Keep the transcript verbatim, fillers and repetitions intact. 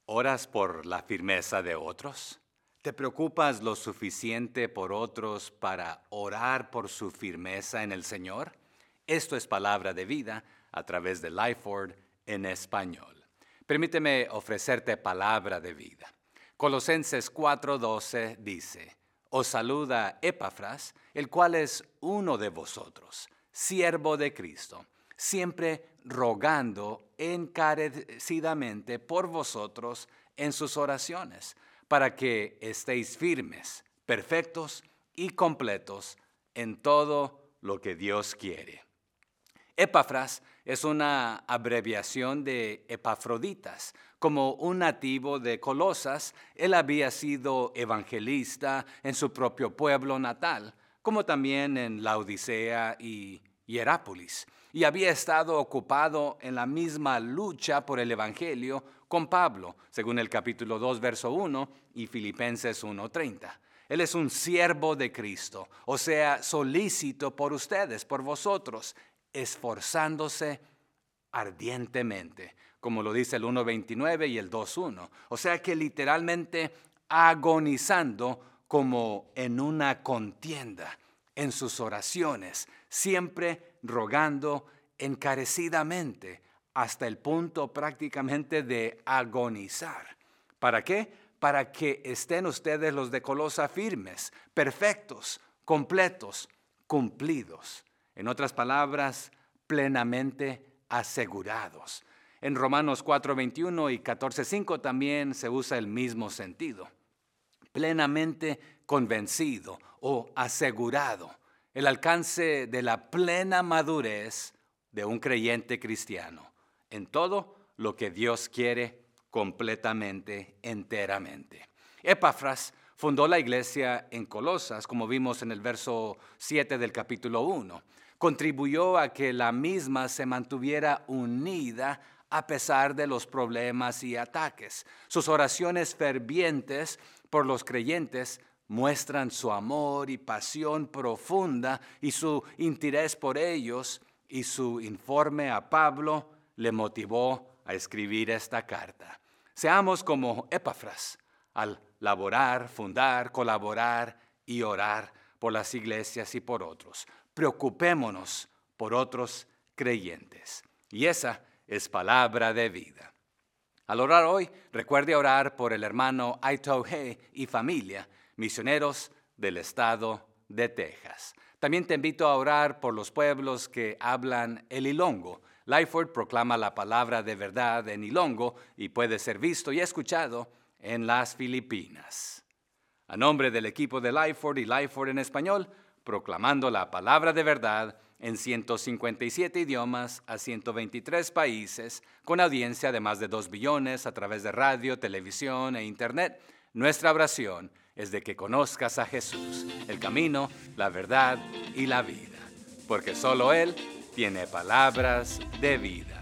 ¿Oras por la firmeza de otros? ¿Te preocupas lo suficiente por otros para orar por su firmeza en el Señor? Esto es Palabra de Vida a través de Lifeword en español. Permíteme ofrecerte palabra de vida. Colosenses cuatro doce dice: Os saluda Epafras, el cual es uno de vosotros, siervo de Cristo, siempre rogando encarecidamente por vosotros en sus oraciones, para que estéis firmes, perfectos y completos en todo lo que Dios quiere. Epafras es una abreviación de Epafroditas. Como un nativo de Colosas, él había sido evangelista en su propio pueblo natal, como también en Laodicea y Hierápolis, y había estado ocupado en la misma lucha por el evangelio con Pablo, según el capítulo dos, verso uno y Filipenses uno treinta. Él es un siervo de Cristo, o sea, solícito por ustedes, por vosotros, esforzándose ardientemente, como lo dice el uno veintinueve y el dos uno. O sea que literalmente agonizando como en una contienda en sus oraciones, siempre rogando encarecidamente hasta el punto prácticamente de agonizar. ¿Para qué? Para que estén ustedes los de Colosa firmes, perfectos, completos, cumplidos. En otras palabras, plenamente asegurados. En Romanos cuatro veintiuno y catorce cinco también se usa el mismo sentido. Plenamente convencido o asegurado. El alcance de la plena madurez de un creyente cristiano en todo lo que Dios quiere completamente, enteramente. Epafras fundó la iglesia en Colosas, como vimos en el verso siete del capítulo uno. Contribuyó a que la misma se mantuviera unida a pesar de los problemas y ataques. Sus oraciones fervientes por los creyentes muestran su amor y pasión profunda y su interés por ellos, y su informe a Pablo le motivó a escribir esta carta. Seamos como Epafras al laborar, fundar, colaborar y orar por las iglesias y por otros. Preocupémonos por otros creyentes. Y esa es palabra de vida. Al orar hoy, recuerde orar por el hermano Aito He y familia, misioneros del estado de Texas. También te invito a orar por los pueblos que hablan el Ilongo. Lifeword proclama la palabra de verdad en Ilongo y puede ser visto y escuchado en las Filipinas. A nombre del equipo de Lifeword y Lifeword en español, proclamando la palabra de verdad en ciento cincuenta y siete idiomas a ciento veintitrés países, con audiencia de más de dos billones a través de radio, televisión e internet, nuestra oración es de que conozcas a Jesús, el camino, la verdad y la vida, porque solo Él tiene palabras de vida.